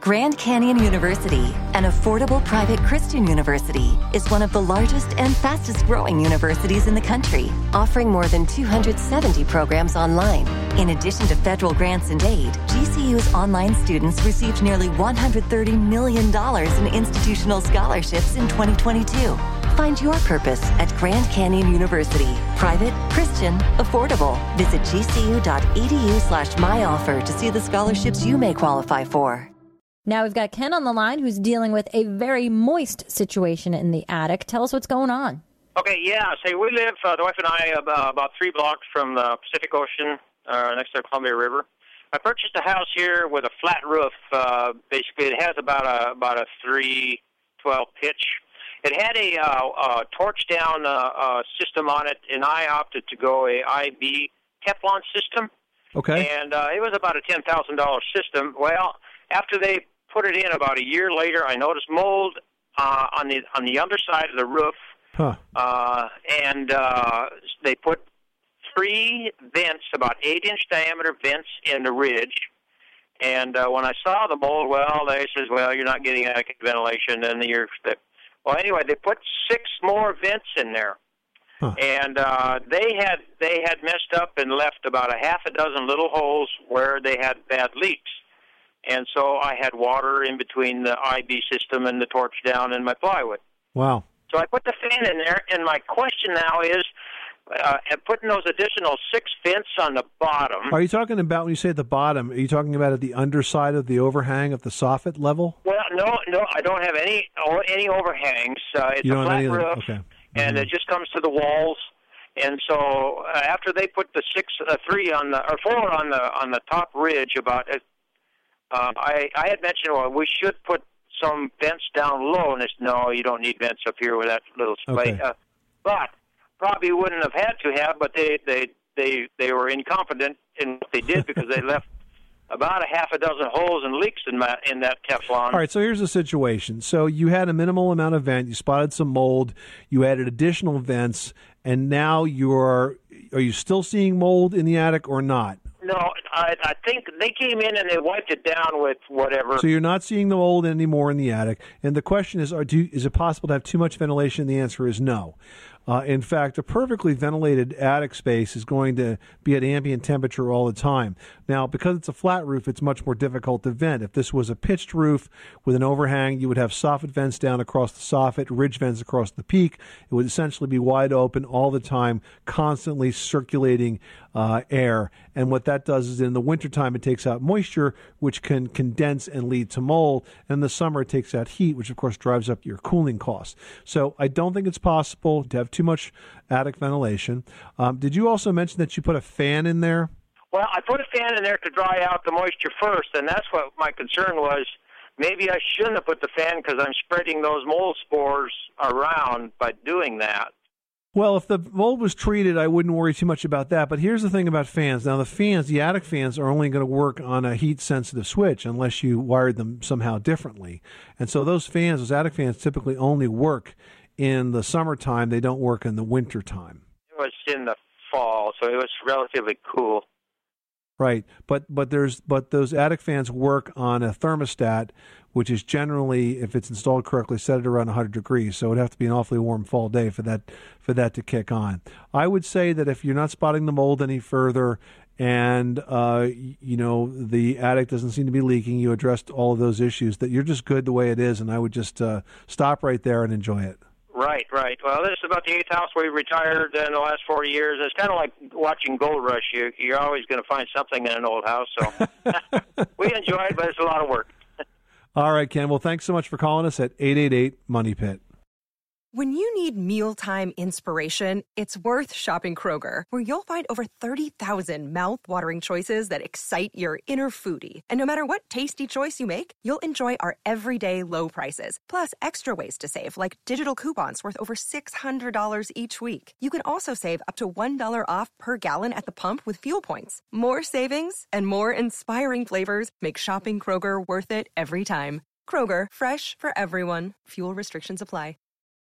Grand Canyon University, an affordable private Christian university, is one of the largest and fastest growing universities in the country, offering more than 270 programs online. In addition to federal grants and aid, GCU's online students received nearly $130 million in institutional scholarships in 2022. Find your purpose at Grand Canyon University. Private, Christian, affordable. Visit gcu.edu/myoffer to see the scholarships you may qualify for. Now we've got Ken on the line who's dealing with a very moist situation in the attic. Tell us what's going on. Okay, yeah. So we live, the wife and I, about 3 blocks from the Pacific Ocean, next to the Columbia River. I purchased a house here with a flat roof. Basically, it has about a 312 pitch. It had a torch down system on it, and I opted to go a IB Teflon system. Okay. And it was about a $10,000 system. Well, after they put it in about a year later, I noticed mold on the underside of the roof. Huh. And they put 3 vents, about 8-inch diameter vents in the ridge. And when I saw the mold, they says, you're not getting adequate ventilation. And well, anyway, they put 6 more vents in there. Huh. And they had messed up and left about a half a dozen little holes where they had bad leaks. And so I had water in between the IB system and the torch down and my plywood. Wow. So I put the fan in there, and my question now is, putting those additional 6 vents on the bottom. Are you talking about, when you say at the bottom, are you talking about at the underside of the overhang of the soffit level? Well, no, I don't have any overhangs. It's a flat roof, okay. And it just comes to the walls. And so after they put the 4 on the top ridge, I had mentioned, we should put some vents down low, and they said, no, you don't need vents up here with that little space. Okay. But probably wouldn't have had to have, but they were incompetent in what they did because they left about a half a dozen holes and leaks in that Teflon. All right, so here's the situation. So you had a minimal amount of vent, you spotted some mold, you added additional vents, and now are you still seeing mold in the attic or not? No, I think they came in and they wiped it down with whatever. So you're not seeing the mold anymore in the attic. And the question is, is it possible to have too much ventilation? The answer is no. In fact, a perfectly ventilated attic space is going to be at ambient temperature all the time. Now, because it's a flat roof, it's much more difficult to vent. If this was a pitched roof with an overhang, you would have soffit vents down across the soffit, ridge vents across the peak. It would essentially be wide open all the time, constantly circulating air. And what that does is in the wintertime, it takes out moisture, which can condense and lead to mold. And in the summer, it takes out heat, which, of course, drives up your cooling costs. So I don't think it's possible to have too much attic ventilation. Did you also mention that you put a fan in there? Well, I put a fan in there to dry out the moisture first, and that's what my concern was. Maybe I shouldn't have put the fan because I'm spreading those mold spores around by doing that. Well, if the mold was treated, I wouldn't worry too much about that. But here's the thing about fans. Now, the attic fans are only going to work on a heat-sensitive switch unless you wired them somehow differently. And so those attic fans typically only work in the summertime. They don't work in the wintertime. It was in the fall, so it was relatively cool. Right, but those attic fans work on a thermostat, which is generally, if it's installed correctly, set at around 100 degrees. So it would have to be an awfully warm fall day for that to kick on. I would say that if you're not spotting the mold any further, and the attic doesn't seem to be leaking, you addressed all of those issues, that you're just good the way it is, and I would just stop right there and enjoy it. Right. Well, this is about the 8th house we retired in the last 40 years. It's kind of like watching Gold Rush. You're always going to find something in an old house. So we enjoy it, but it's a lot of work. All right, Ken. Well, thanks so much for calling us at 888-MONEY-PIT. When you need mealtime inspiration, it's worth shopping Kroger, where you'll find over 30,000 mouth-watering choices that excite your inner foodie. And no matter what tasty choice you make, you'll enjoy our everyday low prices, plus extra ways to save, like digital coupons worth over $600 each week. You can also save up to $1 off per gallon at the pump with fuel points. More savings and more inspiring flavors make shopping Kroger worth it every time. Kroger, fresh for everyone. Fuel restrictions apply.